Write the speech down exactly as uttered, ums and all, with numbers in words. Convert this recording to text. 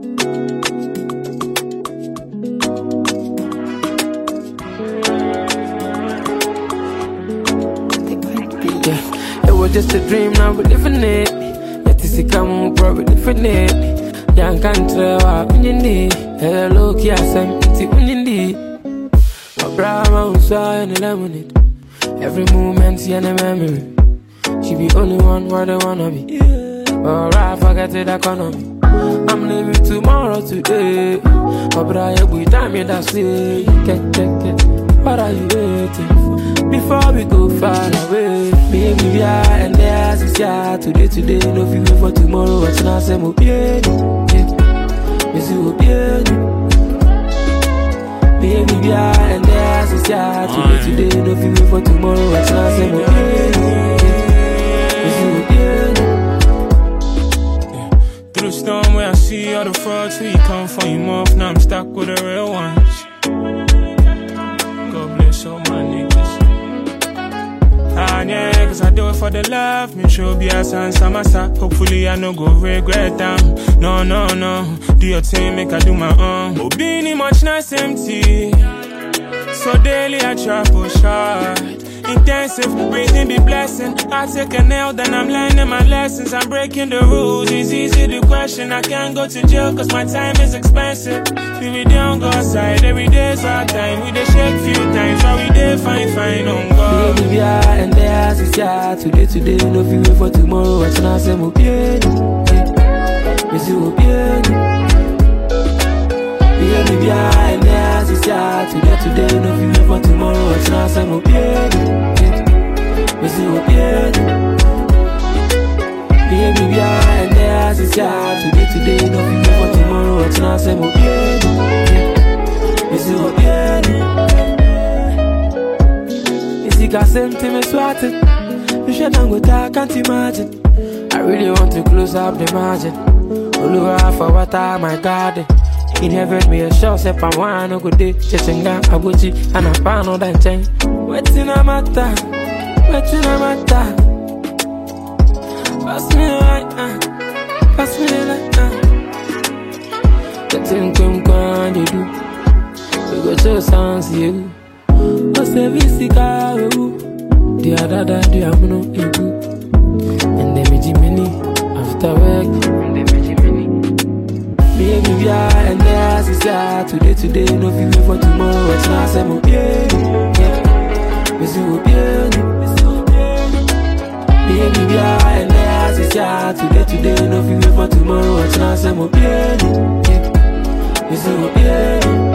Yeah, it was just a dream, now we're living it. Yet it's a come, probably living it. Young country, what you need? Hello, Kiasam, it's you need. My brother was in the lemonade. Every moment, see any memory. She be only one where they wanna be. Alright, forget the economy. I'm living tomorrow today. My brother, we time me that's it. Get, get, get. What are you waiting for? Before we go far away, baby, we are and there's is yeah. Today, today, no feeling for tomorrow. What's not say mo bien, yeah. Miss you bien. Baby, we are and there's is yeah. Today, today, no feeling for tomorrow. What's not say mo bien, yeah. Miss you bien. Through the storm where I see all the frauds, who you come from, you off. Now I'm stuck with the real ones. God bless all my niggas. Ah, yeah, cause I do it for the love. Me show be a sans samasa. Hopefully I no go regret them. No, no, no. Do your thing, make I do my own. Oh, being much nice empty. So daily I try push hard. Intensive, breathing be blessing. I take a nail, then I'm learning my lessons. I'm breaking the rules, it's easy to question. I can't go to jail cause my time is expensive. We don't go outside, every day's our time. We dey shake few times, but we dey fine, fine on God. Baby, we are and there's is yeah. Today, today, no feel wait for tomorrow. What's not say mo bien, yeah. Miss you bien. Baby, we are and there's is yeah. Today, today, no feel wait for tomorrow. What's not say mo bien, yeah. Miss you bien. Baby, we are and there's is yeah. Today, today, no feel wait for tomorrow. What's not say mo bien, yeah. Miss you bien. Got same to me swatted. You should not go talk, can't imagine. I really want to close up the margin. Oluwa for what I my garden. In heaven me a show, say I'm one no good day. Chechenga, Abuchi, and a pan on that chain. Waiting a matter, waiting a matter. Pass me right now, pass me right now. The thing come come you do. We go show sounds you. O se visika we the other day the amuno ebu and the many after work and the many baby we are and there's is yeah. Today today no feel wait for tomorrow. What's not say mo bien, yeah. Miss you bien. Baby we are and there's is yeah. Today today no feel wait for tomorrow. What's not say mo bien, yeah. Miss you bien.